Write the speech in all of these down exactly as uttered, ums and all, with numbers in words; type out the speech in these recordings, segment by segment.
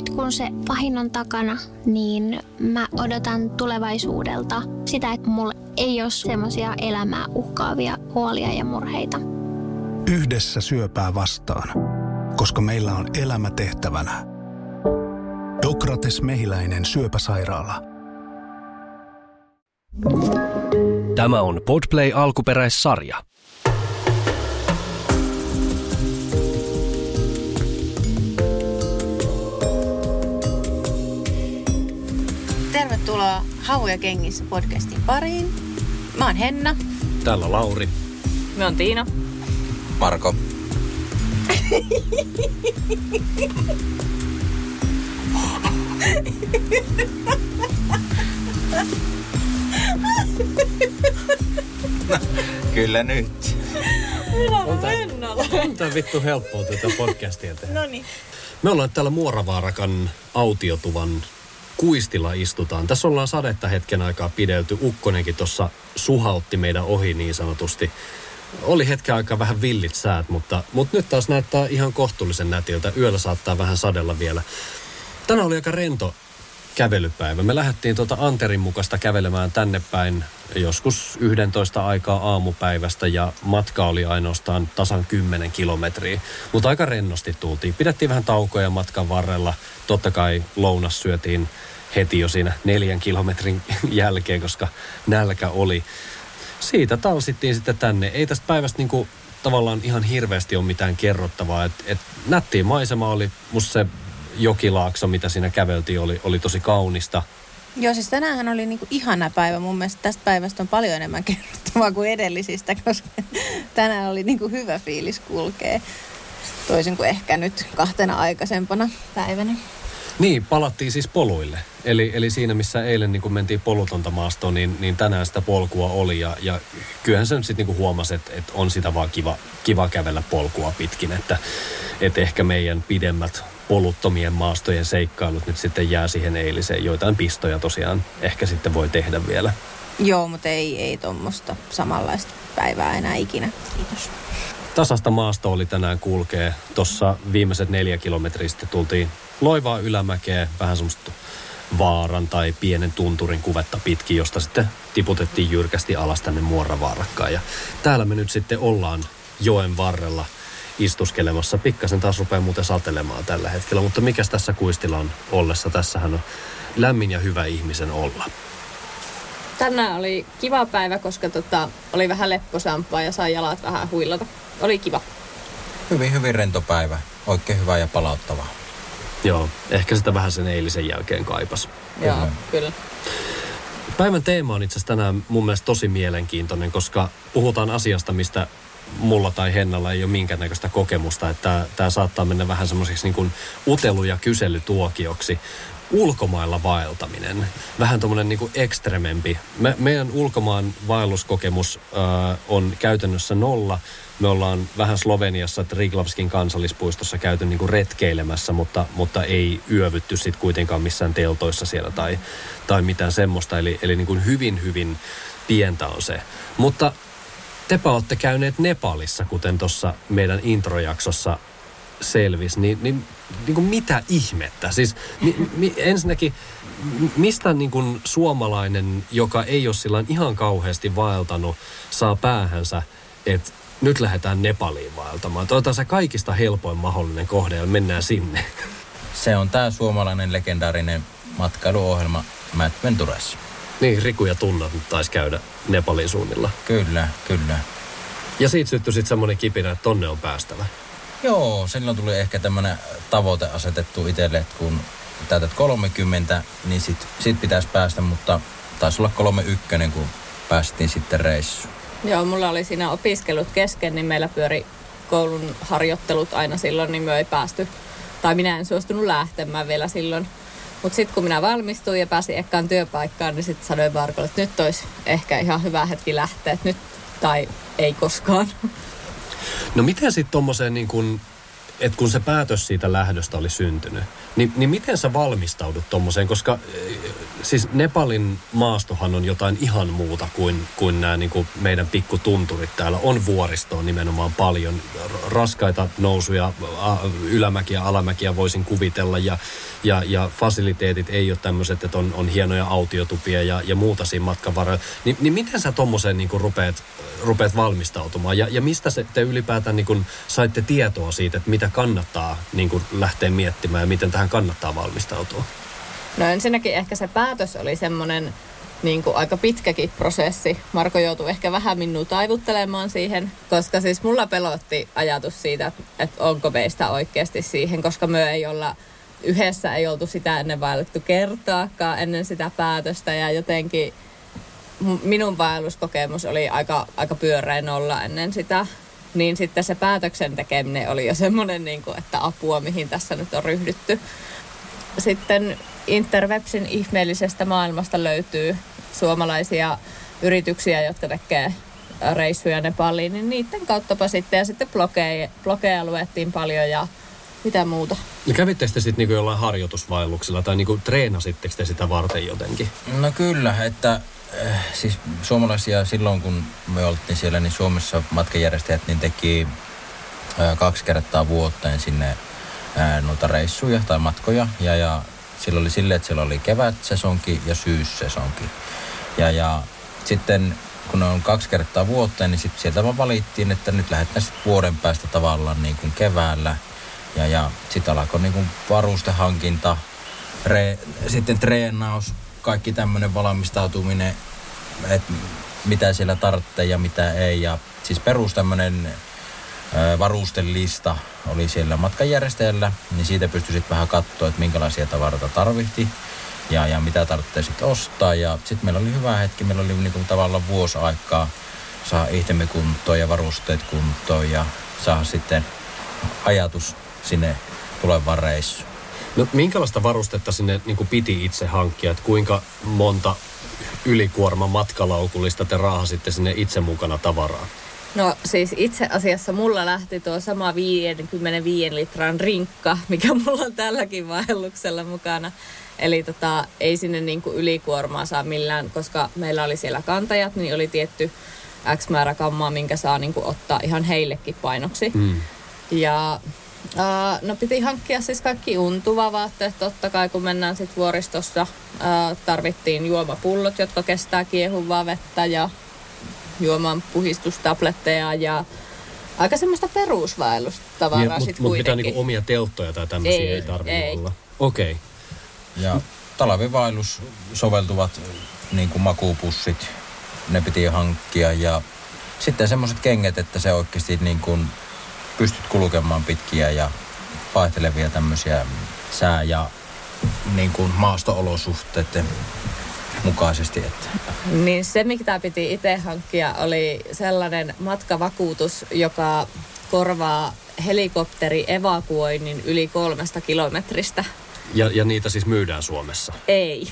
nyt kun se pahin on takana, niin mä odotan tulevaisuudelta sitä, että mulla ei ole semmoisia elämää uhkaavia huolia ja murheita. Yhdessä syöpää vastaan, koska meillä on elämä tehtävänä. Dokrates Mehiläinen syöpäsairaala. Tämä on Podplay alkuperäissarja. Tervetuloa Havuja kengissä podcastin pariin. Mä oon Henna. Täällä Lauri. Mä oon Tiina. Marko. Kyllä nyt. Minä on Hennalla. On tää vittu helppoa tätä podcastia tehdä. Noniin. Me ollaan täällä Muoravaarakan autiotuvan kuistilla istutaan. Tässä ollaan sadetta hetken aikaa pidelty. Ukkonenkin tuossa suhautti meidän ohi niin sanotusti. Oli hetken aikaa vähän villit säät, mutta, mutta nyt taas näyttää ihan kohtuullisen nätiltä. Yöllä saattaa vähän sadella vielä. Tänään oli aika rento kävelypäivä. Me lähdettiin tuota Anterin mukaista kävelemään tänne päin joskus yhdentoista aikaa aamupäivästä ja matka oli ainoastaan tasan kymmenen kilometriä. Mutta aika rennosti tultiin. Pidettiin vähän taukoja matkan varrella. Totta kai lounas syötiin heti jo siinä neljän kilometrin jälkeen, koska nälkä oli. Siitä talsittiin sitten tänne. Ei tästä päivästä niinku tavallaan ihan hirveästi ole mitään kerrottavaa. Et, et nättiä maisema oli, musta se jokilaakso, mitä siinä käveltiin, oli, oli tosi kaunista. Joo, siis tänäänhän oli niinku ihana päivä. Mun mielestä tästä päivästä on paljon enemmän kerrottavaa kuin edellisistä, koska tänään oli niinku hyvä fiilis kulkee. Toisin kuin ehkä nyt kahtena aikaisempana päivänä. Niin, palattiin siis poluille. Eli, eli siinä, missä eilen niin kun mentiin polutonta maastoon, niin, niin tänään sitä polkua oli. Ja, ja kyllähän se nyt sitten niin huomasi, että, että on sitä vaan kiva, kiva kävellä polkua pitkin. Että, että ehkä meidän pidemmät poluttomien maastojen seikkailut nyt sitten jää siihen eiliseen. Joitain pistoja tosiaan ehkä sitten voi tehdä vielä. Joo, mutta ei, ei tuommoista samanlaista päivää enää ikinä. Kiitos. Tasasta maasto oli tänään kulkee. Tuossa viimeiset neljä kilometriä sitten tultiin loivaa ylämäkeä, vähän semmoista vaaran tai pienen tunturin kuvetta pitkin, josta sitten tiputettiin jyrkästi alas tänne Muoravaarakkaan. Ja täällä me nyt sitten ollaan joen varrella istuskelemassa. Pikkasen taas rupeaa muuten satelemaan tällä hetkellä, mutta mikäs tässä kuistilla on ollessa? Tässähän on lämmin ja hyvä ihmisen olla. Tänään oli kiva päivä, koska tota, oli vähän lepposampaa ja sai jalat vähän huilata. Oli kiva. Hyvin, hyvin rento päivä. Oikein hyvä ja palauttava. Joo, ehkä sitä vähän sen eilisen jälkeen kaipas. Joo, kyllä. kyllä. Päivän teema on itse asiassa tänään mun mielestä tosi mielenkiintoinen, koska puhutaan asiasta, mistä mulla tai Hennalla ei ole minkäännäköistä kokemusta. Että tämä saattaa mennä vähän semmoiseksi niin kuin utelu- ja kyselytuokioksi. Ulkomailla vaeltaminen. Vähän tommoinen niin kuin ekstremempi. Me, meidän ulkomaan vaelluskokemus äh, on käytännössä nolla. Me ollaan vähän Sloveniassa Triglavskin kansallispuistossa käyty niin kuin retkeilemässä, mutta, mutta ei yövytty sit kuitenkaan missään teltoissa siellä tai, tai mitään semmoista. Eli, eli niin kuin hyvin, hyvin pientä on se. Mutta tepä olette käyneet Nepalissa, kuten tuossa meidän introjaksossa selvisi, niin, niin, niin kuin mitä ihmettä? Siis mi, mi, ensinnäkin, mistä niin kuin suomalainen, joka ei ole sillä ihan kauheasti vaeltanut, saa päähänsä, että nyt lähdetään Nepaliin vaeltamaan? Toivotaan se kaikista helpoin mahdollinen kohde ja mennään sinne. Se on tää suomalainen legendaarinen matkailuohjelma Mad Ventures. Niin, Riku ja Tunna nyt taisi käydä Nepalin suunnilla. Kyllä, kyllä. Ja siitä syttyi sitten semmoinen kipinä, että tonne on päästävä. Joo, silloin tuli ehkä tämmönen tavoite asetettu itselle, että kun täytät kolmekymmentä, niin sit, sit pitäisi päästä, mutta taisi olla kolmekymmentäyksi, kun päästiin sitten reissuun. Joo, mulla oli siinä opiskelut kesken, niin meillä pyöri koulun harjoittelut aina silloin, niin me ei päästy. Tai minä en suostunut lähtemään vielä silloin. Mutta sitten kun minä valmistuin ja pääsin ekkaan työpaikkaan, niin sitten sanoin Markolle, että nyt olisi ehkä ihan hyvä hetki lähteä. Nyt tai ei koskaan. No miten sitten tommoseen niin kuin että kun se päätös siitä lähdöstä oli syntynyt, niin, niin miten sä valmistaudut tommoseen? Koska siis Nepalin maastohan on jotain ihan muuta kuin, kuin nämä niin kuin meidän pikkutunturit täällä. On vuoristoa nimenomaan paljon. Raskaita nousuja, ylämäkiä, alamäkiä voisin kuvitella ja, ja, ja fasiliteetit ei ole tämmöiset, että on, on hienoja autiotupia ja, ja muuta siinä matkan varrella. Ni, niin miten sä tommoseen niin kuin rupeat, rupeat valmistautumaan ja, ja mistä se, te ylipäätään niin kuin saitte tietoa siitä, että mitä kannattaa niin kuin lähteä miettimään ja miten tähän kannattaa valmistautua? No ensinnäkin ehkä se päätös oli semmoinen niin kuin aika pitkäkin prosessi. Marko joutui ehkä vähän minua taivuttelemaan siihen, koska siis mulla pelotti ajatus siitä, että, että onko meistä oikeasti siihen, koska me ei olla yhdessä, ei oltu sitä ennen vaellettu kertaakaan ennen sitä päätöstä ja jotenkin minun vaelluskokemus oli aika, aika pyöreä nolla ennen sitä. Niin sitten se päätöksen tekeminen oli jo semmoinen, niin kuin, että apua, mihin tässä nyt on ryhdytty. Sitten Interwebsin ihmeellisestä maailmasta löytyy suomalaisia yrityksiä, jotka tekee reissuja Nepaliin, niin niiden kauttapa sitten. Ja sitten blogeja, blogeja luettiin paljon ja mitä muuta. Ja kävittekö te sitten niinku jollain harjoitusvaelluksella tai niinku treenasitteko te sitä varten jotenkin? No kyllä, että äh, siis suomalaisia silloin kun me oltiin siellä, niin Suomessa matkanjärjestäjät niin teki äh, kaksi kertaa vuoteen sinne äh, noita reissuja tai matkoja. Ja, ja silloin oli silleen, että siellä oli kevätsesonki ja syyssesonki. Ja, ja sitten kun ne on kaksi kertaa vuoteen, niin sit sieltä vaan valittiin, että nyt lähdetään sitten vuoden päästä tavallaan niin kuin keväällä. Ja, ja sitten alkoi niin kuin varustehankinta, re, sitten treenaus, kaikki tämmöinen valmistautuminen, että mitä siellä tarvitsee ja mitä ei. Ja siis perus tämmöinen varustelista oli siellä matkanjärjestäjällä, niin siitä pystyi sitten vähän katsoa, että minkälaisia tavaroita tarvittiin ja, ja mitä tarvitsee sitten ostaa. Ja sitten meillä oli hyvä hetki, meillä oli niin kuin tavallaan vuosi aikaa saada itsemme kuntoon ja varusteet kuntoon ja saada sitten ajatus sinne tulevaan reissuun. No minkälaista varustetta sinne niin kuin piti itse hankkia, että kuinka monta ylikuorma matkalaukullista te raahasitte sinne itse mukana tavaraa? No siis itse asiassa mulla lähti tuo sama viisikymmentäviisi litran rinkka, mikä mulla on tälläkin vaelluksella mukana. Eli tota, ei sinne niinku ylikuormaa saa millään, koska meillä oli siellä kantajat, niin oli tietty X määrä kammaa, minkä saa niinku ottaa ihan heillekin painoksi. Mm. Ja Uh, no piti hankkia siis kaikki untuvavaatteet, totta kai kun mennään sitten vuoristossa. Uh, tarvittiin juomapullot, jotka kestää kiehuvaa vettä ja juoman puhistustabletteja ja aika semmoista perusvaellustavaraa niin, sitten mut, kuitenkin. Mutta mitään niinku omia telttoja tai tämmöisiä ei, ei tarvitse olla? Okei. Okay. Ja talvivaellus soveltuvat niin kuin makuupussit, ne piti hankkia ja sitten semmoiset kengät, että se oikeasti niin kuin pystyt kulkemaan pitkiä ja vaihtelevia tämmöisiä sää- ja niin kuin maasto-olosuhteiden mukaisesti. Että. Niin se, mitä piti itse hankkia, oli sellainen matkavakuutus, joka korvaa helikopteri-evakuoinnin yli kolmesta kilometristä. Ja, ja niitä siis myydään Suomessa? Ei.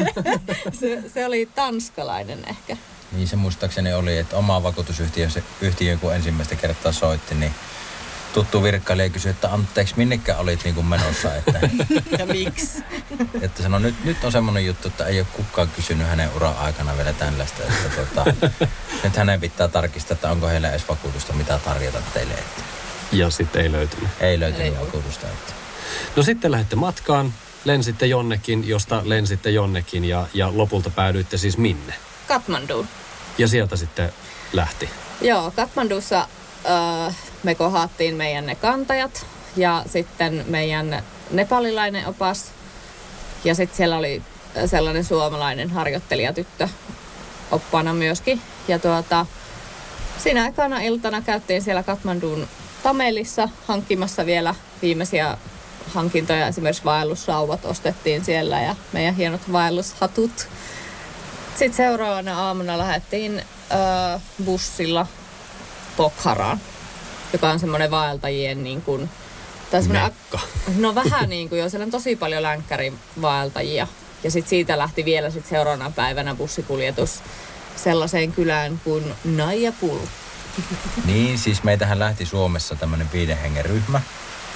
se, se oli tanskalainen ehkä. Niin se muistaakseni oli, että oma vakuutusyhtiö, kun ensimmäistä kertaa soitti, niin tuttu virkailija kysyi, että anteeksi, minnekä olit niin kuin menossa? Että, ja miksi? Että sanoi, nyt, nyt on semmoinen juttu, että ei ole kukaan kysynyt hänen uran aikana vielä tällaista. Että, tota, nyt hänen pitää tarkistaa, että onko heillä edes vakuutusta, mitä tarjota teille. Että. Ja sitten ei löytynyt. Ei löytynyt ei vakuutusta. Että. No sitten lähdette matkaan, lensitte jonnekin, josta lensitte jonnekin ja, ja lopulta päädyitte siis minne? Kathmanduun. Ja sieltä sitten lähti? Joo, Kathmandussa äh, me kohattiin meidän ne kantajat ja sitten meidän nepalilainen opas. Ja sitten siellä oli sellainen suomalainen harjoittelijatyttö oppaana myöskin. Ja tuota, siinä ekana iltana käytiin siellä Kathmanduun Tamelissa hankkimassa vielä viimeisiä hankintoja. Esimerkiksi vaellussauvat ostettiin siellä ja meidän hienot vaellushatut. Sitten seuraavana aamuna lähdettiin äh, bussilla Pokharaan, joka on semmoinen vaeltajien niin kuin, tai Mekka. No vähän niin kuin jo, siellä on tosi paljon länkkärivaeltajia. Ja sitten siitä lähti vielä sit seuraavana päivänä bussikuljetus sellaiseen kylään kuin Nayapur. Niin, siis meitähän lähti Suomessa tämmöinen viiden hengen ryhmä.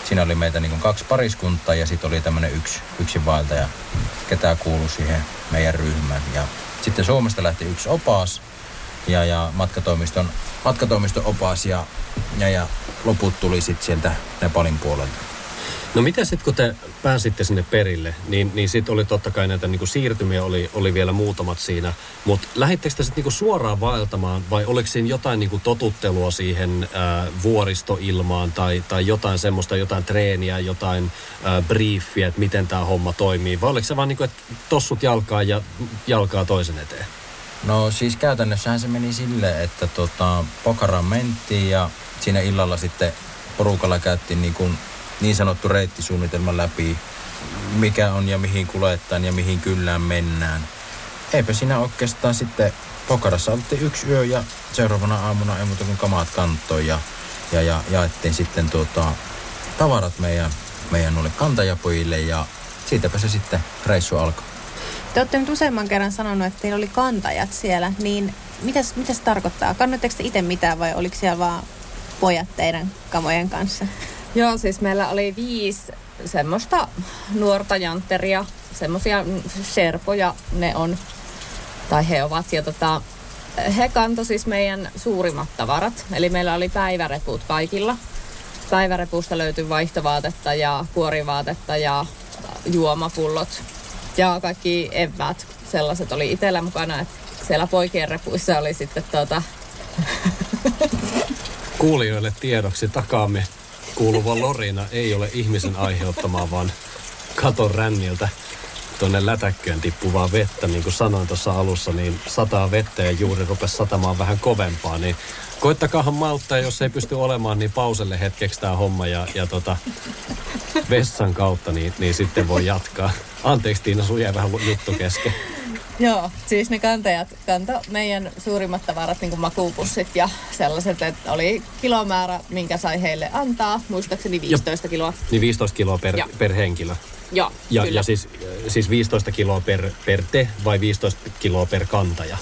siinä oli meitä niin kuin kaksi pariskuntaa ja sitten oli tämmöinen yksi, yksi vaeltaja, ketä kuului siihen meidän ryhmään. Ja sitten Suomesta lähti yksi opas ja, ja matkatoimiston, matkatoimiston opas ja, ja, ja loput tuli sitten sieltä Nepalin puolelta. No miten sitten, kun te pääsitte sinne perille, niin, niin sitten oli totta kai näitä niinku siirtymiä, oli, oli vielä muutamat siinä. Mutta lähdittekö te sitten niinku suoraan vaeltamaan vai oliko siinä jotain niinku totuttelua siihen ää, vuoristoilmaan tai, tai jotain semmoista, jotain treeniä, jotain ää, briefiä, että miten tämä homma toimii? Vai oliko se vaan niinku, että tossut jalkaa ja jalkaa toisen eteen? No siis käytännössähän se meni silleen, että tota, Pokharaan mentiin ja siinä illalla sitten porukalla käytiin niin kuin niin sanottu reittisuunnitelma läpi, mikä on ja mihin kuljetaan ja mihin kyllään mennään. Eipä siinä oikeastaan sitten Pokharassa oltiin yksi yö ja seuraavana aamuna ei muuta kuin kamaat kantoon ja, ja, ja jaettiin sitten tuota, tavarat meidän, meidän noille kantajapojille ja siitäpä se sitten reissu alkoi. Te olette nyt useamman kerran sanonut, että teillä oli kantajat siellä, niin mitäs, mitäs tarkoittaa? Kannoitteko te itse mitään vai oliko siellä vaan pojat teidän kamojen kanssa? Joo, siis meillä oli viisi semmoista nuorta jantteria, semmoisia serpoja ne on, tai he ovat. Ja tota, he kantoi siis meidän suurimmat tavarat, eli meillä oli päiväreput kaikilla. Päivärepusta löytyi vaihtovaatetta ja kuorivaatetta ja juomapullot ja kaikki eväät, sellaiset oli itsellä mukana, että siellä poikien repuissa oli sitten tuota... Kuulijoille tiedoksi takaamme kuuluva lorina ei ole ihmisen aiheuttamaa, vaan katon ränniltä tuonne lätäkköön tippuvaa vettä. Niin kuin sanoin tuossa alussa, niin sataa vettä ja juuri rupesi satamaan vähän kovempaa. Niin koittakaahan malttaa, jos ei pysty olemaan, niin pauselle hetkeksi tämä homma ja, ja tota, vessan kautta, niin, niin sitten voi jatkaa. Anteeksi Tiina, sun jäi vähän juttu kesken. Joo, siis ne kantajat kantoi meidän suurimmat tavarat, niin kuin makuupussit ja sellaiset, että oli kilomäärä, minkä sai heille antaa. Muistaakseni viisitoista kiloa. Niin viisitoista kiloa per, per henkilö. Joo, ja, kyllä. Ja siis, siis viisitoista kiloa per, per te vai viisitoista kiloa per kantaja?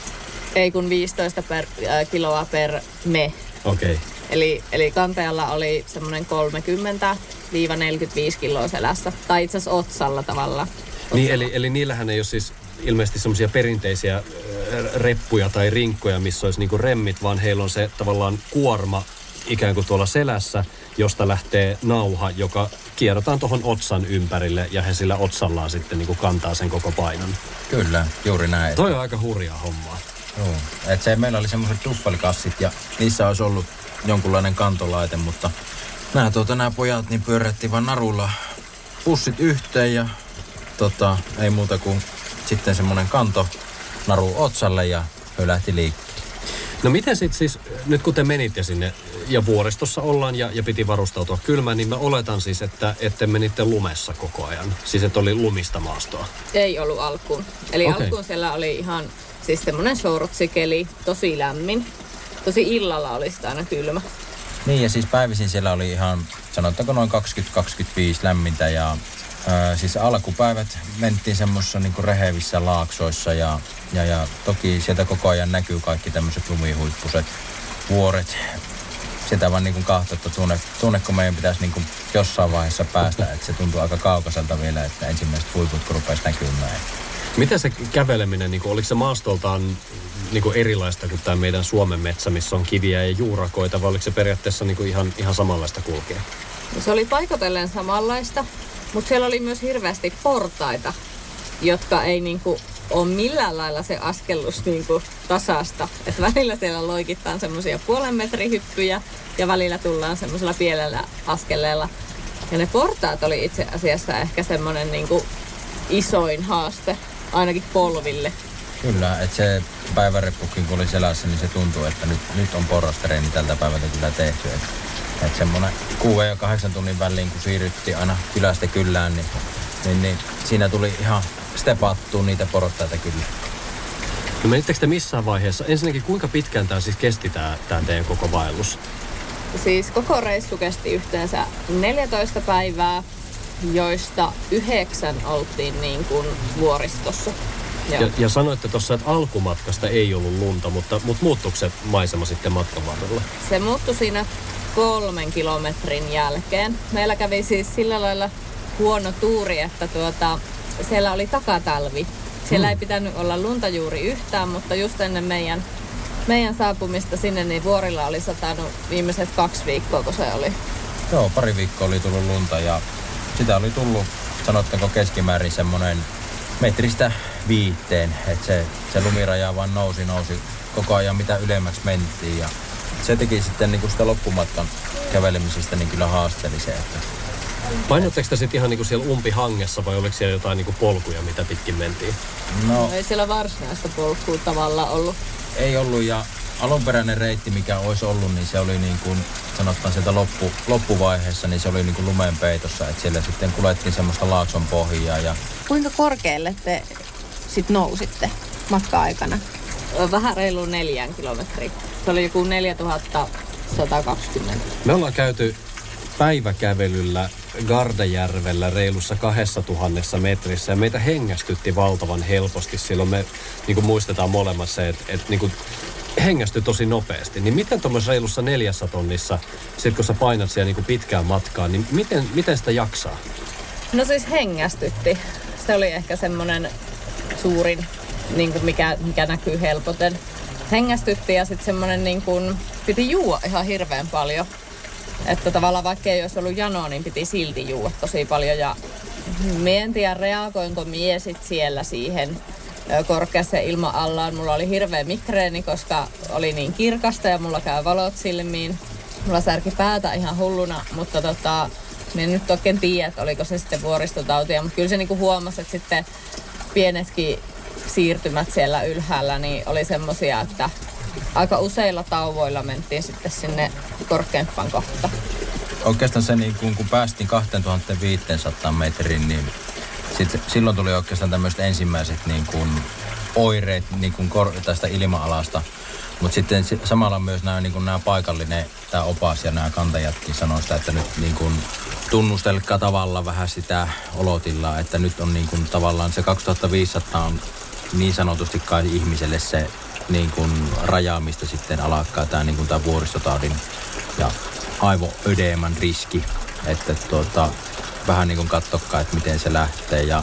Ei kun viisitoista per, äh, kiloa per me. Okei. Okay. Eli, eli kantajalla oli semmoinen kolmekymmentä neljäkymmentäviisi kiloa selässä. Tai itse asiassa otsalla tavallaan. Niin, eli, eli niillähän ei ole siis ilmeisesti semmoisia perinteisiä äh, reppuja tai rinkkoja, missä olisi niinku remmit, vaan heillä on se tavallaan kuorma ikään kuin tuolla selässä, josta lähtee nauha, joka kierrotaan tuohon otsan ympärille ja he sillä otsallaan sitten niinku kantaa sen koko painon. Kyllä, juuri näin. Toi on aika hurjaa hommaa. Joo, että se meillä oli semmoiset duffelikassit ja niissä olisi ollut jonkunlainen kantolaite, mutta nämä, tuota, nämä pojat niin pyörättiin vaan narulla pussit yhteen ja tota, ei muuta kuin sitten semmoinen kanto naru otsalle ja he lähti liikkeelle. No miten sitten siis, nyt kun te menitte sinne ja vuoristossa ollaan ja, ja piti varustautua kylmään, niin mä oletan siis, että, että menitte lumessa koko ajan. Siis että oli lumista maastoa. Ei ollut alkuun. Eli okay. Alkuun siellä oli ihan siis semmoinen shortsikeli, tosi lämmin. Tosi illalla oli sitä aina kylmä. Niin ja siis päivisin siellä oli ihan, sanotaanko noin kaksikymmentä kaksikymmentäviisi lämmintä ja Öö, siis alkupäivät mentiin semmoisissa niinku rehevissä laaksoissa ja, ja, ja toki sieltä koko ajan näkyy kaikki tämmöiset lumihuippuset, vuoret. Sitä vaan niinku kahto, että tunne, tunne, kun meidän pitäisi niinku jossain vaiheessa päästä, että se tuntuu aika kaukaiselta vielä, että ensimmäiset huiput kun rupesi näkymään. Miten se käveleminen, niin oliko se maastoltaan niin erilaista kuin tämä meidän Suomen metsä, missä on kiviä ja juurakoita, vai oliko se periaatteessa niin ihan, ihan samanlaista kulkea? No se oli paikotellen samanlaista. Mutta siellä oli myös hirveästi portaita, jotka ei niinku ole millään lailla se askellus niinku tasasta. Et välillä siellä loikittaan semmoisia puolen metrin hyppyjä ja välillä tullaan semmoisella pienellä askeleella. Ja ne portaat oli itse asiassa ehkä semmoinen niinku isoin haaste, ainakin polville. Kyllä, että se päiväreppukin kun oli selässä, niin se tuntuu, että nyt, nyt on porrastreeni tältä päivältä kyllä tehty. Että et semmoinen kuuden ja kahdeksan tunnin väliin, kun siirryttiin aina kylästä kyllään, niin, niin, niin siinä tuli ihan stepattua niitä portaita kyllä. No menittekö te missään vaiheessa? Ensinnäkin, kuinka pitkään tämä siis kesti tämä, tämä teidän koko vaellus? Siis koko reissu kesti yhteensä neljätoista päivää, joista yhdeksän oltiin niin kuin vuoristossa. Ja, ja sanoitte tuossa, että alkumatkasta ei ollut lunta, mutta, mutta muuttuiko se maisema sitten matkan varrella? Se muuttui siinä kolmen kilometrin jälkeen. Meillä kävi siis sillä lailla huono tuuri, että tuota, siellä oli takatalvi. Siellä hmm. ei pitänyt olla lunta juuri yhtään, mutta just ennen meidän, meidän saapumista sinne, niin vuorilla oli satanut viimeiset kaksi viikkoa, kun se oli. Joo, pari viikkoa oli tullut lunta ja sitä oli tullut, sanottaako keskimäärin semmoinen metristä viitteen, että se, se lumiraja vaan nousi, nousi koko ajan mitä ylemmäksi mentiin ja se teki sitten niin kuin sitä loppumatkan kävelemisestä niin kyllä haasteellisen. Että painotteko te sitten ihan niinku siellä umpihangessa vai oliko siellä jotain niinku polkuja, mitä pitkin mentiin? No ei siellä varsinaista polkua tavallaan ollut. Ei ollut ja alunperäinen reitti, mikä olisi ollut, niin se oli niin kuin sanotaan sieltä loppu, loppuvaiheessa, niin se oli niin kuin lumen peitossa, että siellä sitten kuljettiin semmoista laakson pohjaa. Ja kuinka korkealle te sitten nousitte matka-aikana? Vähän reilu neljän kilometriä. Se oli joku neljätuhatta sata kaksikymmentä. Me ollaan käyty päiväkävelyllä Gardajärvellä reilussa kahdessa tuhannessa metrissä ja meitä hengästytti valtavan helposti. Silloin me niin kuin muistetaan molemmat se, että, että niin kuin hengästyi tosi nopeasti. Niin miten tuommoisessa reilussa neljässä tonnissa, sit kun sä painat siellä niin kuin pitkään matkaan, niin miten, miten sitä jaksaa? No siis hengästytti. Se oli ehkä semmoinen suurin, niin kuin mikä, mikä näkyy helpoten. Hengästytti ja sitten semmoinen niin kuin piti juua ihan hirveän paljon. Että tavallaan vaikka ei olisi ollut janoa, niin piti silti juua tosi paljon. Ja mie en tiedä, reagoinko mie sit siellä siihen korkeassa ilma-allaan. Mulla oli hirveä migreeni, koska oli niin kirkasta ja mulla käy valot silmiin. Mulla särki päätä ihan hulluna, mutta tota, minä en nyt oikein tiedä, että oliko se sitten vuoristotautia. Mutta kyllä se niinku huomasi, että sitten pienetkin siirtymät siellä ylhäällä niin oli semmosia, että aika useilla tauvoilla mentiin sitten sinne korkeimpaan kohtaan. Oikeastaan se, niin kun, kun päästiin kaksituhattaviisisataa metriin, niin sit, silloin tuli oikeastaan tämmöiset ensimmäiset niin kun, oireet niin kun kor, tästä ilma-alasta. Mutta sitten samalla myös nämä, niin kun, nämä paikallinen, tämä opas ja nämä kantajatkin sanoi sitä, että nyt niin kun, tunnustelkaa tavallaan vähän sitä olotilaa, että nyt on niin kun, tavallaan se kaksituhattaviisisataa on niin sanotusti kai ihmiselle se niin kuin rajaamista sitten alkaa tämä niin kuin tämä vuoristotaudin ja aivoödeeman riski, että tuota, vähän niin kuin katsokaa, että miten se lähtee ja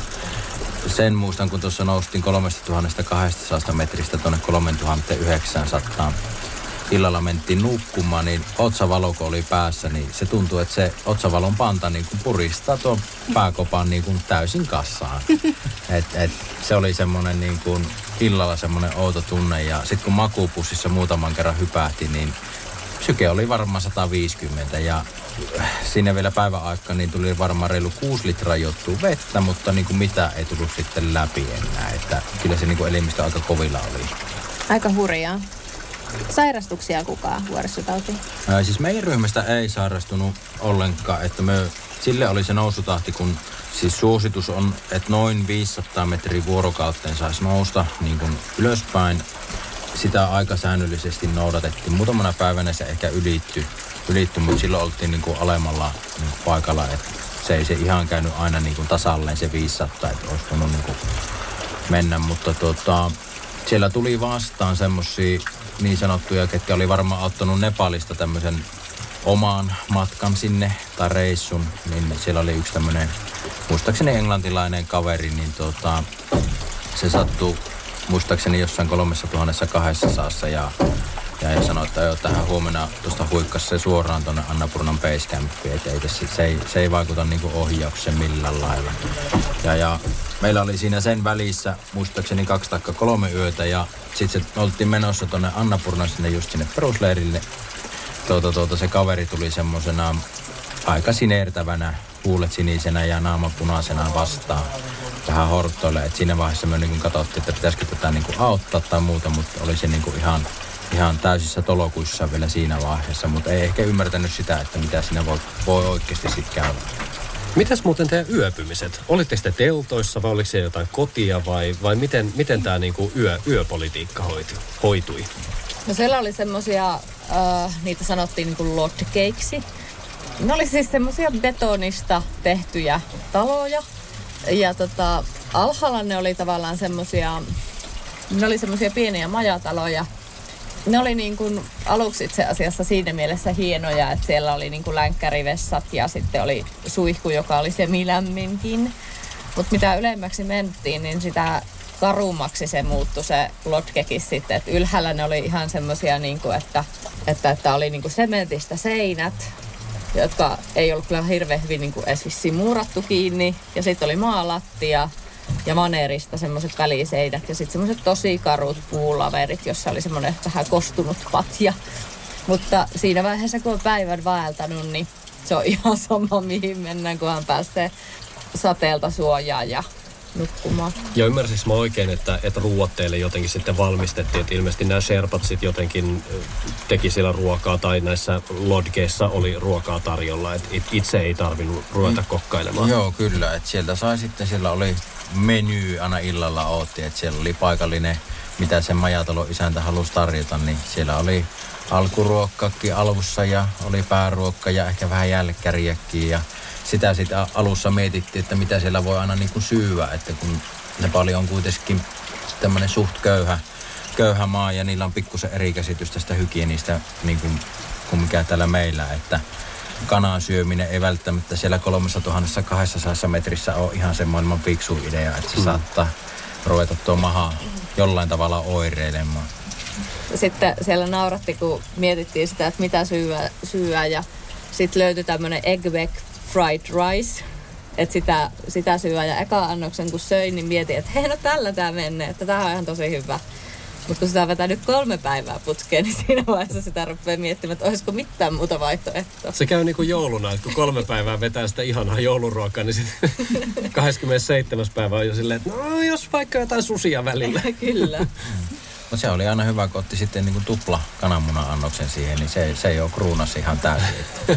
sen muistan, kun tuossa noustiin kolmetuhattakaksisataa metristä tuonne kolmetuhattayhdeksänsataa. Illalla mentiin nukkumaan, niin otsavalo kun oli päässä, niin se tuntuu, että se otsavalon panta niin kuin puristaa tuon pääkopan niin kuin täysin kassaan. Et, et, se oli semmoinen niin kuin illalla semmoinen outo tunne ja sitten kun makuupussissa muutaman kerran hypähti, niin syke oli varmaan sata viisikymmentä ja siinä vielä päivän aikaan niin tuli varmaan reilu kuusi litraa juttua vettä, mutta niin kuin mitä ei tullut sitten läpi enää. Että kyllä se niin kuin elimistö aika kovilla oli. Aika hurjaa. Sairastuksia kukaan vuoristotautiin? Ää, siis meidän ryhmästä ei sairastunut ollenkaan, että me, sille oli se nousutahti, kun siis suositus on, että noin viisisataa metriä vuorokauteen saisi nousta niin kuin ylöspäin. Sitä aika säännöllisesti noudatettiin. Muutamana päivänä se ehkä ylittyi, ylittyi mutta silloin oltiin niin kuin alemmalla niin kuin paikalla, että se ei se ihan käynyt aina niin kuin tasalleen se viisisataa, että olisi voinut niin kuin mennä, mutta tota, siellä tuli vastaan semmosia niin sanottuja, ketkä oli varmaan ottanut Nepalista tämmöisen omaan matkan sinne tai reissun, niin siellä oli yksi tämmöinen, muistaakseni englantilainen kaveri, niin tota, se sattui muistaakseni jossain kolmessa tuhannessa kahdessa saassa ja, ja, ja sanoi, että joo, tähän huomenna tuosta huikkasi se suoraan tuonne Annapurnan base campiin, että ei, se, ei, se ei vaikuta niinku ohjaukseen millään lailla. Ja, ja meillä oli siinä sen välissä muistaakseni kaksi tai kolme yötä ja sitten se oltiin menossa tuonne Annapurnan sinne just sinne perusleirille. Tuota, tuota, se kaveri tuli semmosena aika sinertävänä, huulet sinisenä ja naama punaisena vastaan. Vähän hortoille, että siinä vaiheessa me niin katsottiin, että pitäisikö tätä niin kuin auttaa tai muuta, mutta oli se niin kuin ihan, ihan täysissä tolokuissa vielä siinä vaiheessa, mutta ei ehkä ymmärtänyt sitä, että mitä siinä voi, voi oikeasti sitten käydä. Mitäs muuten teidän yöpymiset? Olitteko te teltoissa vai oliko se jotain kotia vai, vai miten, miten tämä niinku yö, yöpolitiikka hoitui, hoitui? No siellä oli semmosia, äh, niitä sanottiin niinku lodgekeiksi. Ne oli siis semmosia betonista tehtyjä taloja. Ja tota, alhaalla ne oli tavallaan semmosia, ne oli semmosia pieniä majataloja. Ne oli niin kuin aluksi itse asiassa siinä mielessä hienoja, että siellä oli niin kuin länkkärivessat ja sitten oli suihku, joka oli semilämminkin. Mutta mitä ylemmäksi mentiin, niin sitä karummaksi se muuttui se lodgekin sitten. Et ylhäällä ne oli ihan semmoisia, niin kuin, että, että, että oli niin kuin sementistä seinät, jotka ei ollut kyllä hirveän hyvin niin kuin edes vissiin muurattu kiinni. Ja sitten oli maalattia ja maneerista semmoiset väliseinät ja sitten semmoiset tosi karut puulaverit, jossa oli semmoinen vähän kostunut patja. Mutta siinä vaiheessa, kun on päivän vaeltanut, niin se on ihan sama, mihin mennään, kunhan pääsee sateelta suojaan ja nukkumaan. Ja ymmärsinkö mä oikein, että, että ruuat teille jotenkin sitten valmistettiin, että ilmeisesti nämä sherpat sitten jotenkin teki siellä ruokaa tai näissä lodgeissa oli ruokaa tarjolla, että itse ei tarvinnut ruveta kokkailemaan. Joo, kyllä, että sieltä sai sitten, siellä oli meny aina illalla ootti, että siellä oli paikallinen, mitä se majatalon isäntä halusi tarjota, niin siellä oli alkuruokkakin alussa ja oli pääruokka ja ehkä vähän jälkkäriäkin ja sitä sitten alussa mietittiin, että mitä siellä voi aina niin kuin syyä, että kun Nepali on kuitenkin tämmöinen suht köyhä, köyhä maa ja niillä on pikkusen eri käsitys tästä hygienistä niin kuin, kuin mikä täällä meillä, että kanan syöminen ei välttämättä siellä kolmetuhattakaksisataa metrissä ole ihan se maailman fiksu idea, että se mm. saattaa ruveta tuo maha jollain tavalla oireilemaan. Sitten siellä nauratti, kun mietittiin sitä, että mitä syyä, syyä ja sitten löytyi tämmöinen egg veg fried rice, että sitä, sitä syö ja eka annoksen kun söin, niin mietin, että hei no tällä tää menee, että tää on ihan tosi hyvä. Mutta kun sitä on vetänyt kolme päivää putkeen, niin siinä vaiheessa sitä rupeaa miettimään, että olisiko mitään muuta vaihtoehtoa. Se käy niin kuin jouluna, että kun kolme päivää vetää sitä ihanaa jouluruokaa, niin sitten kahdeskymmenesseitsemäs päivä on jo silleen, että no jos vaikka jotain susia välillä. Kyllä. No se oli aina hyvä, kun otti sitten niin kuin tupla kananmuna-annoksen siihen, niin se, se jo kruunasi ihan täysin.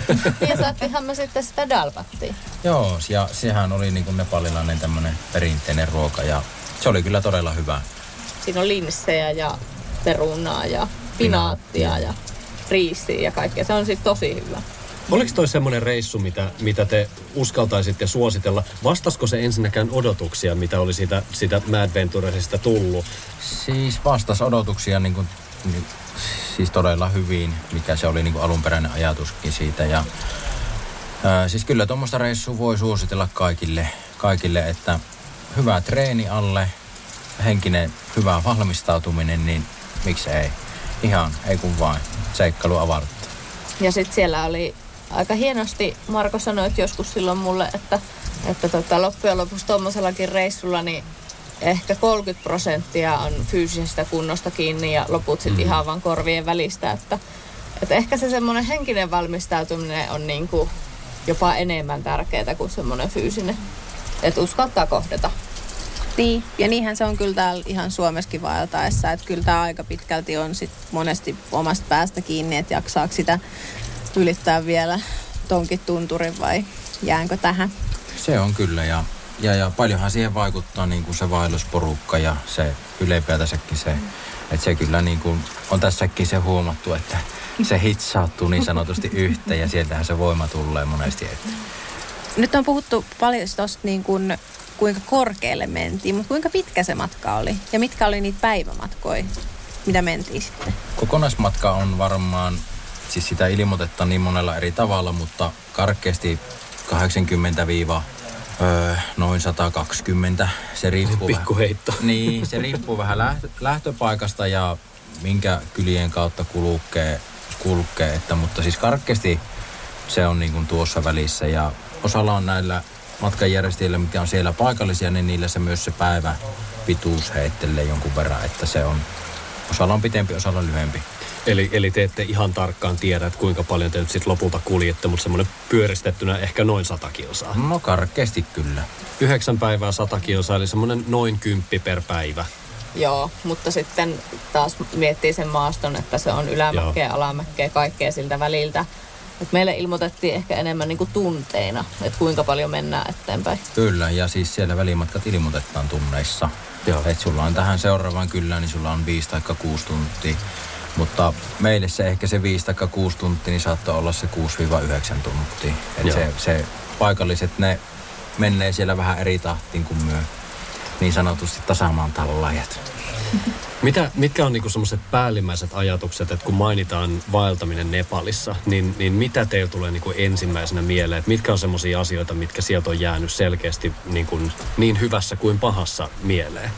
Ja saattiinhan me sitten sitä dalbattia. Joo, ja sehän oli niin kuin nepalilainen tämmöinen perinteinen ruoka ja se oli kyllä todella hyvä. Siinä on linssejä ja perunaa ja pinaattia ja riisiä ja kaikkea. Se on siis tosi hyvä. Oliko toi semmoinen reissu, mitä, mitä te uskaltaisitte suositella? Vastasko se ensinnäkään odotuksia, mitä oli siitä, siitä Mad Venturesista tullut? Siis vastasi odotuksia niin kuin, niin, siis todella hyvin, mikä se oli niin kuin alunperäinen ajatuskin siitä. Ja, ää, siis kyllä tuommoista reissua voi suositella kaikille, kaikille, että hyvä treeni alle, henkinen hyvä valmistautuminen, niin miksi ei? Ihan, ei kun vain, seikkailu avartaa. Ja sitten siellä oli aika hienosti, Marko sanoi että joskus silloin mulle, että, että tota, loppujen lopuksi tuommoisellakin reissulla niin ehkä kolmekymmentä prosenttia on fyysisestä kunnosta kiinni ja loput sitten mm. ihan vaan korvien välistä. Että, että ehkä se semmoinen henkinen valmistautuminen on niinku jopa enemmän tärkeää kuin semmoinen fyysinen, että uskaltaa kohdata. Niin, ja niinhän se on kyllä täällä ihan Suomessakin vaeltaessa, että kyllä tämä aika pitkälti on sit monesti omasta päästä kiinni, että jaksaako sitä ylittää vielä tonkin tunturin vai jäänkö tähän? Se on kyllä ja, ja, ja paljonhan siihen vaikuttaa niin kuin se vaellusporukka ja se ylipäätänsäkin se, mm. että se kyllä niin kuin on tässäkin se huomattu, että se hitsauttuu niin sanotusti yhteen ja sieltähän se voima tulee monesti. Että. Nyt on puhuttu paljon tuosta niin kuin kuinka korkealle mentiin, mutta kuinka pitkä se matka oli? Ja mitkä oli niitä päivämatkoja, mitä mentiin sitten? Kokonaismatka on varmaan, siis sitä ilmoitetaan niin monella eri tavalla, mutta karkeasti kahdeksankymmentä noin sata kaksikymmentä. Se riippuu Pikkuheitto. Vähän, niin, se riippuu vähän lähtö, lähtöpaikasta ja minkä kylien kautta kulkee, kulkee että, mutta siis karkeasti se on niin kuin tuossa välissä ja osalla on näillä matkanjärjestäjillä, mitkä on siellä paikallisia, niin niillä se myös se päivä pituus heittelee jonkun verran, että se on, osalla on pitempi, osalla on lyhyempi. Eli, eli te ette ihan tarkkaan tiedä, että kuinka paljon te nyt sitten lopulta kuljette, mutta semmoinen pyöristettynä ehkä noin sata kilsaa. No karkeasti kyllä. Yhdeksän päivää sata kilsaa, eli semmoinen noin kymppi per päivä. Joo, mutta sitten taas miettii sen maaston, että se on ylämäkkeä, Joo. alamäkkeä, kaikkea siltä väliltä. Et meille ilmoitettiin ehkä enemmän niin kuin tunteina, että kuinka paljon mennään eteenpäin. Kyllä, ja siis siellä välimatkat ilmoitetaan tunneissa. Että sulla on tähän seuraavaan kyllä, niin sulla on viisi tai kuusi tuntia. Mutta meille se ehkä se viisi tai kuusi tuntia, niin saattoi olla se kuusi yhdeksän tuntia. Että se, se paikalliset, ne menee siellä vähän eri tahtiin kuin myö. niin sanotusti tasamaan tallajat. Mitä, mitkä on niinku semmoiset päällimmäiset ajatukset, että kun mainitaan vaeltaminen Nepalissa, niin, niin mitä teillä tulee niinku ensimmäisenä mieleen? Että mitkä on semmoisia asioita, mitkä sieltä on jäänyt selkeästi niinku niin hyvässä kuin pahassa mieleen?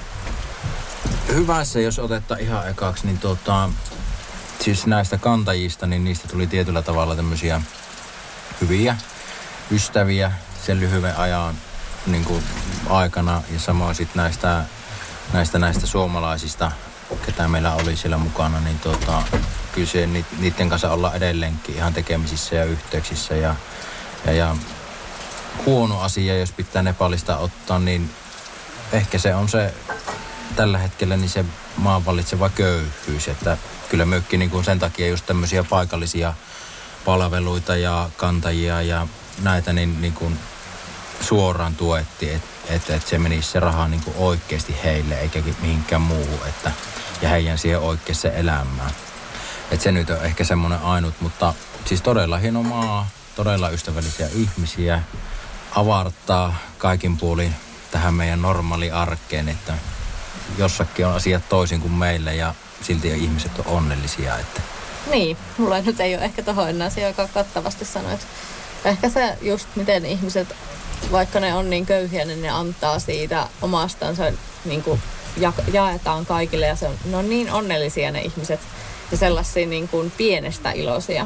Hyvässä, jos otetaan ihan ekaksi, niin tota, siis näistä kantajista, niin niistä tuli tietyllä tavalla tämmöisiä hyviä ystäviä sen lyhyen ajan niin kuin aikana. Ja samoin sitten näistä, näistä, näistä suomalaisista, ketä meillä oli siellä mukana, niin tota, kyllä se, niiden kanssa ollaan edelleenkin ihan tekemisissä ja yhteyksissä. Ja, ja, ja huono asia, jos pitää Nepalista ottaa, niin ehkä se on se tällä hetkellä niin se maan valitseva köyhyys, että kyllä mökki niin kuin sen takia just tämmöisiä paikallisia palveluita ja kantajia ja näitä niin, niin kuin suoraan tuettiin, että et, et se menisi se raha niin kuin oikeasti heille eikä mihinkään muuhun, että, ja heidän siihen oikeaan elämään. Että se nyt on ehkä semmoinen ainut, mutta siis todella hieno maa, todella ystävällisiä ihmisiä, avartaa kaikin puolin tähän meidän normaali arkeen, että jossakin on asiat toisin kuin meillä ja silti ihmiset on onnellisia. Että. Niin, mulla nyt ei ole ehkä tohon enää se, joka kattavasti sanoi. Ehkä se just miten ihmiset, vaikka ne on niin köyhiä, niin ne antaa siitä omastansa, niin kuin ja, jaetaan kaikille ja se on, ne on niin onnellisia ne ihmiset ja sellaisia niin kuin pienestä iloisia.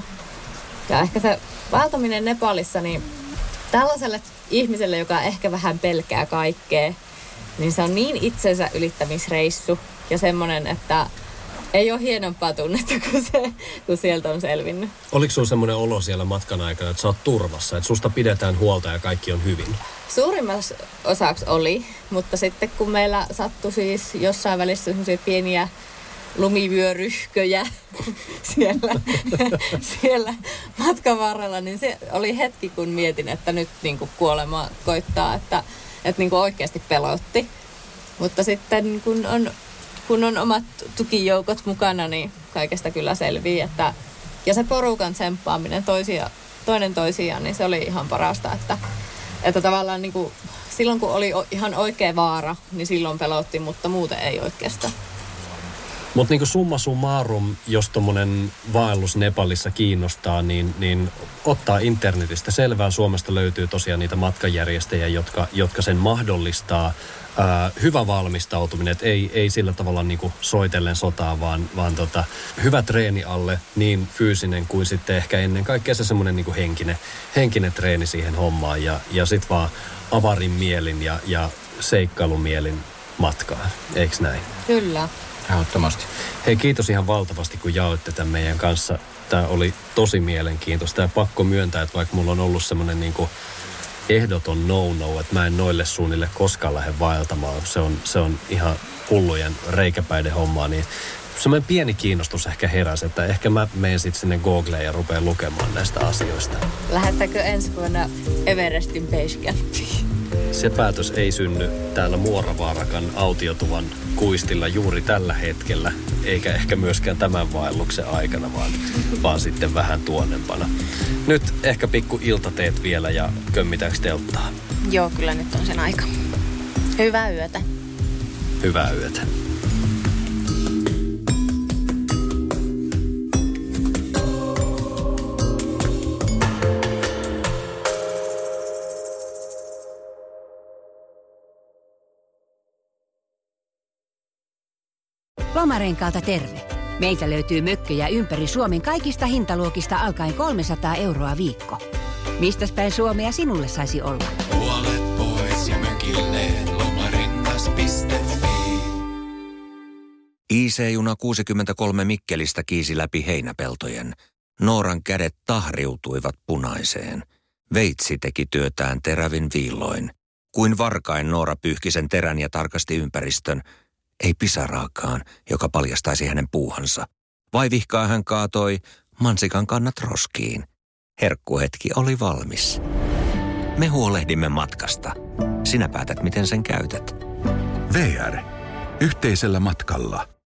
Ja ehkä se vaeltaminen Nepalissa, niin tällaiselle ihmiselle, joka ehkä vähän pelkää kaikkea, niin se on niin itsensä ylittämisreissu ja semmoinen, että ei ole hienompaa tunnetta kuin se, kun sieltä on selvinnyt. Oliko sinulla semmoinen olo siellä matkan aikana, että sä oot turvassa, että susta pidetään huolta ja kaikki on hyvin? Suurimmassa osaksi oli, mutta sitten kun meillä sattui siis jossain välissä semmoisia pieniä lumivyöryhköjä siellä, siellä matkan varrella, niin se oli hetki, kun mietin, että nyt niin kuin kuolema koittaa, että, että niin kuin oikeasti pelotti. Mutta sitten kun on, kun on omat tukijoukot mukana, niin kaikesta kyllä selvii. Että, ja se porukan tsemppaaminen toisia, toinen toisiaan, niin se oli ihan parasta, että, että tavallaan niin kuin, silloin kun oli ihan oikea vaara, niin silloin pelotti, mutta muuten ei oikeastaan. Mutta niinku summa summarum, jos tommonen vaellus Nepalissa kiinnostaa, niin, niin ottaa internetistä selvää. Suomesta löytyy tosiaan niitä matkanjärjestäjiä, jotka, jotka sen mahdollistaa. Ää, hyvä valmistautuminen, että ei, ei sillä tavalla niinku soitellen sotaa, vaan, vaan tota, hyvä treeni alle, niin fyysinen kuin sitten ehkä ennen kaikkea se semmoinen niinku henkinen, henkinen treeni siihen hommaan. Ja, ja sitten vaan avarin mielin ja, ja seikkailumielin matkaan, eikö näin? Kyllä. Ehdottomasti. Hei, kiitos ihan valtavasti, kun jaoitte tämän meidän kanssa. Tämä oli tosi mielenkiintoista ja pakko myöntää, että vaikka mulla on ollut semmoinen niin kuin ehdoton no-no, että mä en noille suunnille koskaan lähde vaeltamaan. Se on, se on ihan hullujen reikäpäiden hommaa, niin semmoinen pieni kiinnostus ehkä heräsi, että ehkä mä menen sitten sinne Googleen ja rupean lukemaan näistä asioista. Lähettäkö ensi vuonna Everestin basecampiin? Se päätös ei synny täällä Muoravaarakan autiotuvan kuistilla juuri tällä hetkellä, eikä ehkä myöskään tämän vaelluksen aikana, vaan, vaan sitten vähän tuonnempana. Nyt ehkä pikku iltateet vielä ja kömmitäänkö telttaa? Joo, kyllä nyt on sen aika. Hyvää yötä. Hyvää yötä. Lomarenkaalta terve. Meiltä löytyy mökkejä ympäri Suomen kaikista hintaluokista alkaen kolmesataa euroa viikko. Mistäs päin Suomea sinulle saisi olla? Puolet pois ja mökille lomarengas piste fi. I C-juna kuusikymmentäkolme Mikkelistä kiisi läpi heinäpeltojen. Nooran kädet tahriutuivat punaiseen. Veitsi teki työtään terävin viilloin. Kuin varkain Noora pyyhki sen terän ja tarkasti ympäristön. Ei pisaraakaan, joka paljastaisi hänen puuhansa. Vaivihkaa hän kaatoi mansikan kannat roskiin. Herkkuhetki oli valmis. Me huolehdimme matkasta. Sinä päätät, miten sen käytät. V R. Yhteisellä matkalla.